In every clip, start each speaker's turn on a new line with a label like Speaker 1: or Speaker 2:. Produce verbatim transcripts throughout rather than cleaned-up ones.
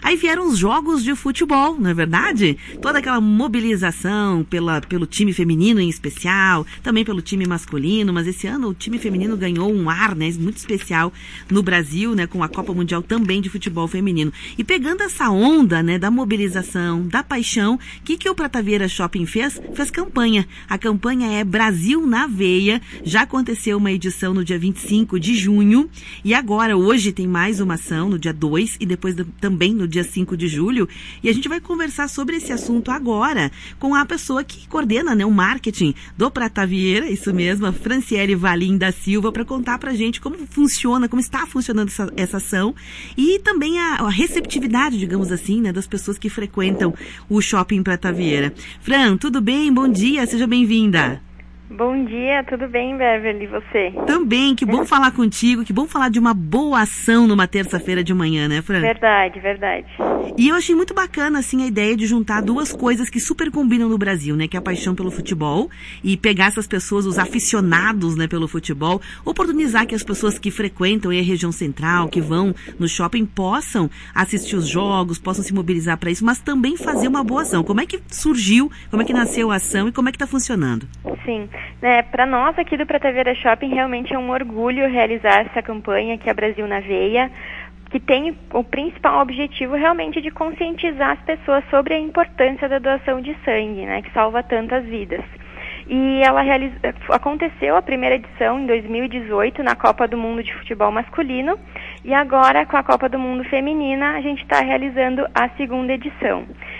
Speaker 1: Aí vieram os jogos de futebol, não é verdade? Toda aquela mobilização pela, pelo time feminino em especial, também pelo time masculino, mas esse ano o time feminino ganhou um ar, né, muito especial no Brasil, né, com a Copa Mundial também de futebol feminino. E pegando essa onda, né, da mobilização, da paixão, o que, que o Prata Vieira Shopping fez? Fez campanha. A campanha é Brasil na Veia. Já aconteceu uma edição no dia vinte e cinco de junho e agora, hoje, tem mais uma ação no dia dois e depois do, também no dia cinco de julho. E a gente vai conversar sobre esse assunto agora com a pessoa que coordena, né, o marketing do Prata Vieira, isso mesmo, a Franciele Valim da Silva, para contar pra gente como funciona, como está funcionando essa, essa ação e também a, a receptividade, digamos assim, né, das pessoas que frequentam o Shopping Prata Vieira. Fran, tudo bem? Bom dia, seja bem-vinda.
Speaker 2: Bom dia, tudo bem, Beverly, e você?
Speaker 1: Também, que bom falar contigo, que bom falar de uma boa ação numa terça-feira de manhã, né, Fran?
Speaker 2: Verdade, verdade.
Speaker 1: E eu achei muito bacana, assim, a ideia de juntar duas coisas que super combinam no Brasil, né, que é a paixão pelo futebol e pegar essas pessoas, os aficionados, né, pelo futebol, oportunizar que as pessoas que frequentam aí a região central, que vão no shopping, possam assistir os jogos, possam se mobilizar para isso, mas também fazer uma boa ação. Como é que surgiu, como é que nasceu a ação e como é que está funcionando?
Speaker 2: Sim. Né, para nós aqui do Prata Vieira Shopping realmente é um orgulho realizar essa campanha que é Brasil na Veia, que tem o principal objetivo realmente de conscientizar as pessoas sobre a importância da doação de sangue, né, que salva tantas vidas. E ela realiza, aconteceu a primeira edição em dois mil e dezoito na Copa do Mundo de Futebol Masculino e agora com a Copa do Mundo Feminina a gente está realizando a segunda edição.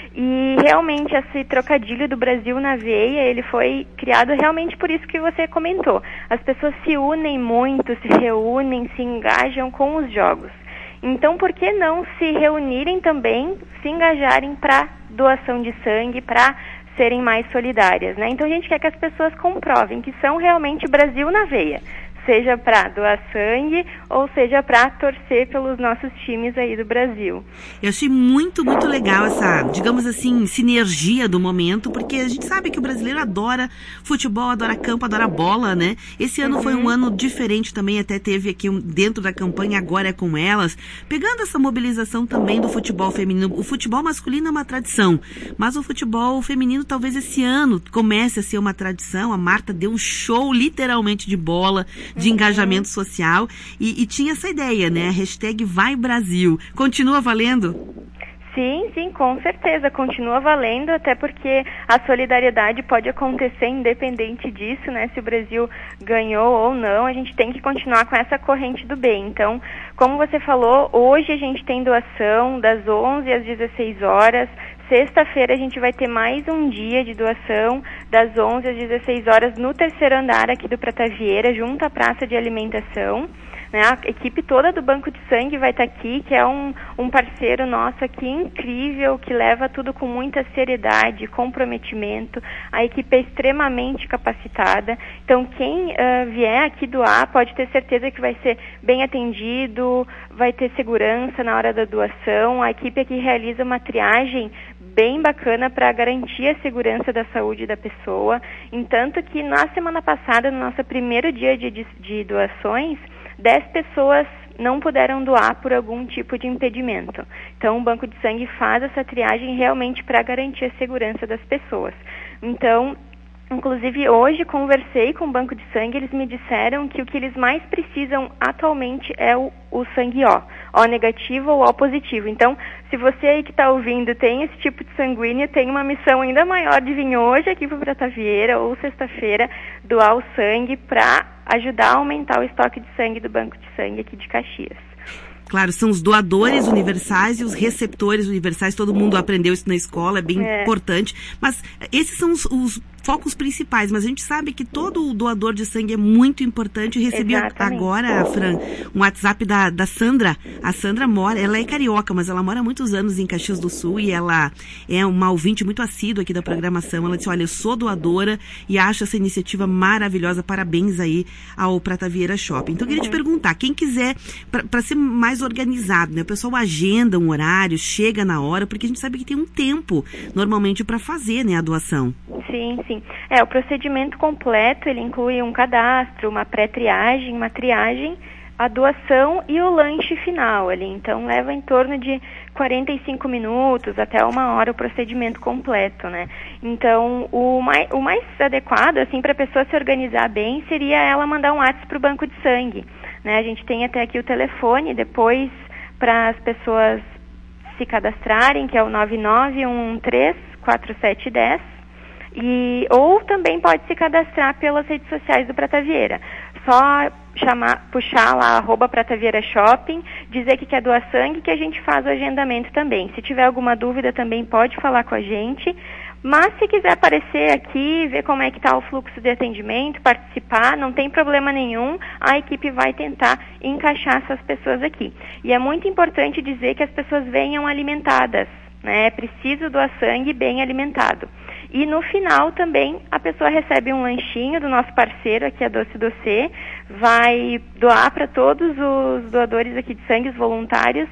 Speaker 2: E realmente esse trocadilho do Brasil na Veia, ele foi criado realmente por isso que você comentou. As pessoas se unem muito, se reúnem, se engajam com os jogos. Então, por que não se reunirem também, se engajarem para doação de sangue, para serem mais solidárias, né? Então a gente quer que as pessoas comprovem que são realmente Brasil na veia, seja para doar sangue ou seja para torcer pelos nossos times aí do Brasil.
Speaker 1: Eu achei muito, muito legal essa, digamos assim, sinergia do momento, porque a gente sabe que o brasileiro adora futebol, adora campo, adora bola, né? Esse ano uhum. foi um ano diferente também, até teve aqui um, dentro da campanha Agora é com Elas, pegando essa mobilização também do futebol feminino. O futebol masculino é uma tradição, mas o futebol feminino talvez esse ano comece a ser uma tradição. A Marta deu um show literalmente de bola, de engajamento social e, e tinha essa ideia, né? A hashtag Vai Brasil. Continua valendo?
Speaker 2: Sim, sim, com certeza, continua valendo, até porque a solidariedade pode acontecer independente disso, né? Se o Brasil ganhou ou não, a gente tem que continuar com essa corrente do bem. Então, como você falou, hoje a gente tem doação das onze às dezesseis horas, sexta-feira a gente vai ter mais um dia de doação das onze às dezesseis horas no terceiro andar aqui do Prata Vieira, junto à praça de alimentação. Né? A equipe toda do Banco de Sangue vai estar aqui, que é um, um parceiro nosso aqui incrível, que leva tudo com muita seriedade, comprometimento. A equipe é extremamente capacitada. Então, quem uh, vier aqui doar pode ter certeza que vai ser bem atendido, vai ter segurança na hora da doação. A equipe aqui realiza uma triagem bem bacana para garantir a segurança da saúde da pessoa. Entanto que na semana passada, no nosso primeiro dia de, de, de doações, dez pessoas não puderam doar por algum tipo de impedimento. Então, o Banco de Sangue faz essa triagem realmente para garantir a segurança das pessoas. Então, inclusive hoje conversei com o Banco de Sangue, eles me disseram que o que eles mais precisam atualmente é o, o sangue O, O negativo ou O positivo. Então, se você aí que está ouvindo tem esse tipo de sanguíneo, tem uma missão ainda maior de vir hoje aqui para o Prata Vieira ou sexta-feira doar o sangue para ajudar a aumentar o estoque de sangue do Banco de Sangue aqui de Caxias.
Speaker 1: Claro, são os doadores universais e os receptores universais, todo mundo aprendeu isso na escola, é bem é. importante, mas esses são os, os focos principais, mas a gente sabe que todo doador de sangue é muito importante. Eu recebi Exatamente. agora, Fran, um WhatsApp da, da Sandra. A Sandra mora, ela é carioca, mas ela mora há muitos anos em Caxias do Sul e ela é uma ouvinte muito assídua aqui da programação. Ela disse, olha, eu sou doadora e acho essa iniciativa maravilhosa, parabéns aí ao Prata Vieira Shopping. Então eu queria uhum. te perguntar, quem quiser, para ser mais organizado, né? O pessoal agenda um horário, chega na hora, porque a gente sabe que tem um tempo, normalmente, para fazer, né, a doação.
Speaker 2: Sim, sim. É, o procedimento completo, ele inclui um cadastro, uma pré-triagem, uma triagem, a doação e o lanche final ali. Então, leva em torno de quarenta e cinco minutos até uma hora o procedimento completo, né? Então, o mais, o mais adequado, assim, para a pessoa se organizar bem, seria ela mandar um WhatsApp para o banco de sangue, né? A gente tem até aqui o telefone, depois, para as pessoas se cadastrarem, que é o nove nove um um três quatro sete um zero, e, ou também pode se cadastrar pelas redes sociais do Prata Vieira. Só chamar, puxar lá, arroba Prata Vieira Shopping, dizer que quer doar sangue, que a gente faz o agendamento também. Se tiver alguma dúvida, também pode falar com a gente. Mas se quiser aparecer aqui, ver como é que está o fluxo de atendimento, participar, não tem problema nenhum, a equipe vai tentar encaixar essas pessoas aqui. E é muito importante dizer que as pessoas venham alimentadas, né? É preciso doar sangue bem alimentado. E no final também a pessoa recebe um lanchinho do nosso parceiro aqui, a Doce Doce, vai doar para todos os doadores aqui de sangue, os voluntários,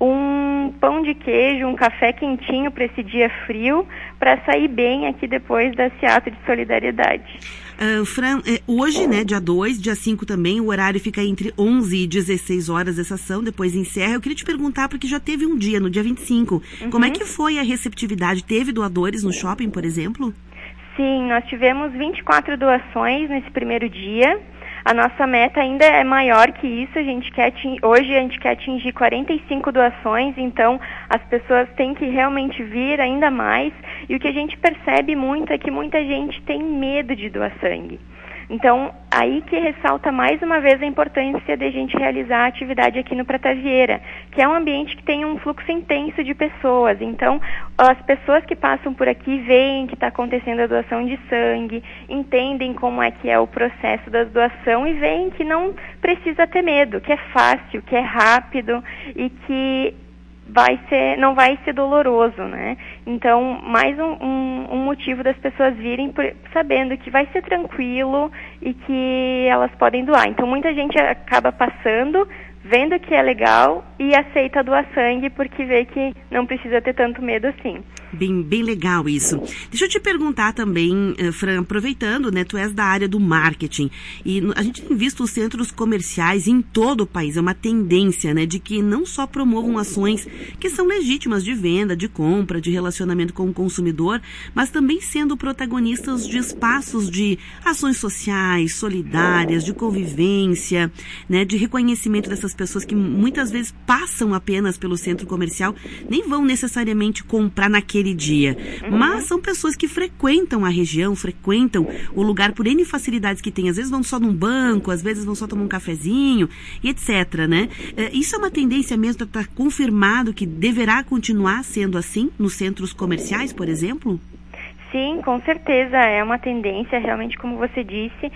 Speaker 2: um pão de queijo, um café quentinho para esse dia frio, para sair bem aqui depois desse ato de solidariedade.
Speaker 1: Uh, Fran, hoje, né, dia dois, dia cinco também, o horário fica entre onze e dezesseis horas essa ação, depois encerra. Eu queria te perguntar, porque já teve um dia, no dia vinte e cinco, uhum. Como é que foi a receptividade? Teve doadores no shopping, por exemplo?
Speaker 2: Sim, nós tivemos vinte e quatro doações nesse primeiro dia. A nossa meta ainda é maior que isso, a gente quer atingir, hoje a gente quer atingir quarenta e cinco doações, então as pessoas têm que realmente vir ainda mais, e o que a gente percebe muito é que muita gente tem medo de doar sangue. Então, aí que ressalta mais uma vez a importância de a gente realizar a atividade aqui no Prata Vieira, que é um ambiente que tem um fluxo intenso de pessoas. Então, as pessoas que passam por aqui veem que está acontecendo a doação de sangue, entendem como é que é o processo da doação e veem que não precisa ter medo, que é fácil, que é rápido e que vai ser, não vai ser doloroso, né? Então, mais um, um, um motivo das pessoas virem por, sabendo que vai ser tranquilo e que elas podem doar. Então, muita gente acaba passando, vendo que é legal e aceita doar sangue porque vê que não precisa ter tanto medo assim.
Speaker 1: Bem, bem legal isso. Deixa eu te perguntar também, Fran, aproveitando, né, tu és da área do marketing e a gente tem visto os centros comerciais em todo o país, é uma tendência, né, de que não só promovam ações que são legítimas de venda, de compra, de relacionamento com o consumidor, mas também sendo protagonistas de espaços de ações sociais, solidárias, de convivência, né, de reconhecimento dessas pessoas que muitas vezes passam apenas pelo centro comercial, nem vão necessariamente comprar naquele dia, uhum. Mas são pessoas que frequentam a região, frequentam o lugar por N facilidades que tem, às vezes vão só num banco, às vezes vão só tomar um cafezinho e etc, né? Isso é uma tendência mesmo, está confirmado que deverá continuar sendo assim nos centros comerciais, por exemplo?
Speaker 2: Sim, com certeza, é uma tendência, realmente, como você disse,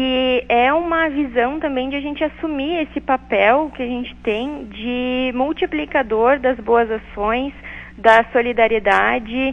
Speaker 2: e é uma visão também de a gente assumir esse papel que a gente tem de multiplicador das boas ações, da solidariedade,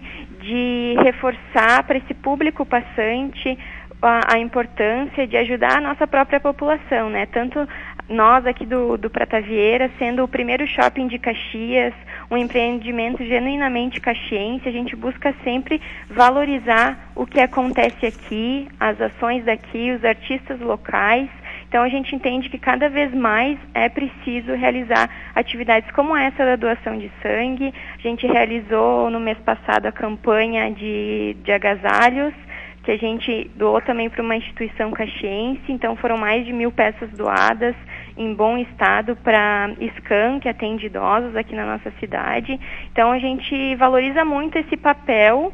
Speaker 2: de reforçar para esse público passante a, a importância de ajudar a nossa própria população, né? Tanto nós aqui do, do Prata Vieira, sendo o primeiro shopping de Caxias, um empreendimento genuinamente caxiense, a gente busca sempre valorizar o que acontece aqui, as ações daqui, os artistas locais. Então a gente entende que cada vez mais é preciso realizar atividades como essa da doação de sangue. A gente realizou no mês passado a campanha de, de agasalhos, que a gente doou também para uma instituição caxiense, então foram mais de mil peças doadas em bom estado para SCAN, que atende idosos aqui na nossa cidade. Então a gente valoriza muito esse papel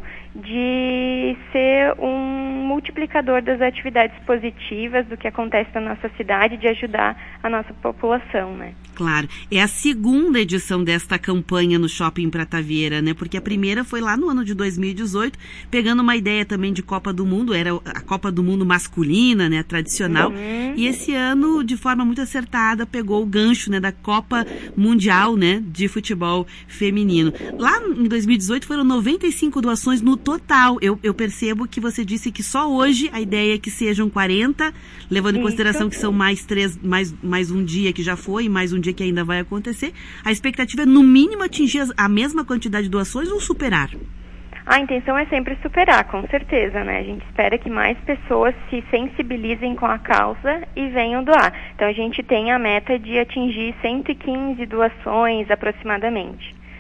Speaker 2: de ser um multiplicador das atividades positivas do que acontece na nossa cidade, de ajudar a nossa população, né?
Speaker 1: Claro. É a segunda edição desta campanha no Shopping Prata Vieira, né? Porque a primeira foi lá no ano de dois mil e dezoito, pegando uma ideia também de Copa do Mundo, era a Copa do Mundo masculina, né? Tradicional. Uhum. E esse ano, de forma muito acertada, pegou o gancho, né? Da Copa Mundial, né? De futebol feminino. Lá em dois mil e dezoito foram noventa e cinco doações no total. Eu, eu percebo que você disse que só hoje a ideia é que sejam quarenta, levando em consideração que são mais três, mais, mais um dia que já foi, mais um dia que ainda vai acontecer. A expectativa é, no mínimo, atingir a mesma quantidade de doações ou superar?
Speaker 2: A intenção é sempre superar, com certeza, né? A gente espera que mais pessoas se sensibilizem com a causa e venham doar. Então a gente tem a meta de atingir cento e quinze doações aproximadamente.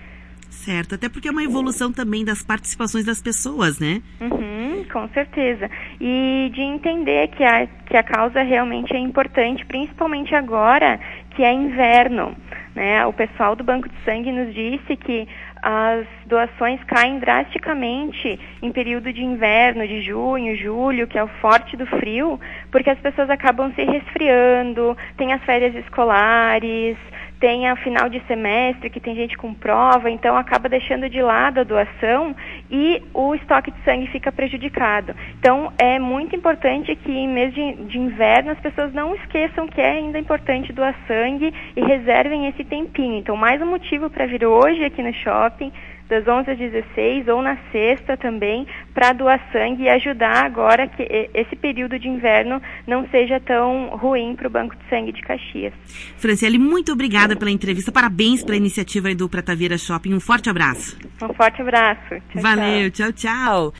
Speaker 1: Certo, até porque é uma evolução também das participações das pessoas, né?
Speaker 2: Uhum, com certeza. E de entender que a, que a causa realmente é importante, principalmente agora que é inverno, né? O pessoal do Banco de Sangue nos disse que as doações caem drasticamente em período de inverno, de junho, julho, que é o forte do frio, porque as pessoas acabam se resfriando, tem as férias escolares, tem a final de semestre, que tem gente com prova, então acaba deixando de lado a doação e o estoque de sangue fica prejudicado. Então, é muito importante que em mês de, de inverno as pessoas não esqueçam que é ainda importante doar sangue e reservem esse tempinho. Então, mais um motivo para vir hoje aqui no shopping, das onze às dezesseis, ou na sexta também, para doar sangue e ajudar agora que esse período de inverno não seja tão ruim para o Banco de Sangue de Caxias.
Speaker 1: Franciele, muito obrigada pela entrevista, parabéns pela iniciativa aí do Prata Vera Shopping, um forte abraço.
Speaker 2: Um forte abraço. Tchau,
Speaker 1: Valeu, tchau, tchau. tchau.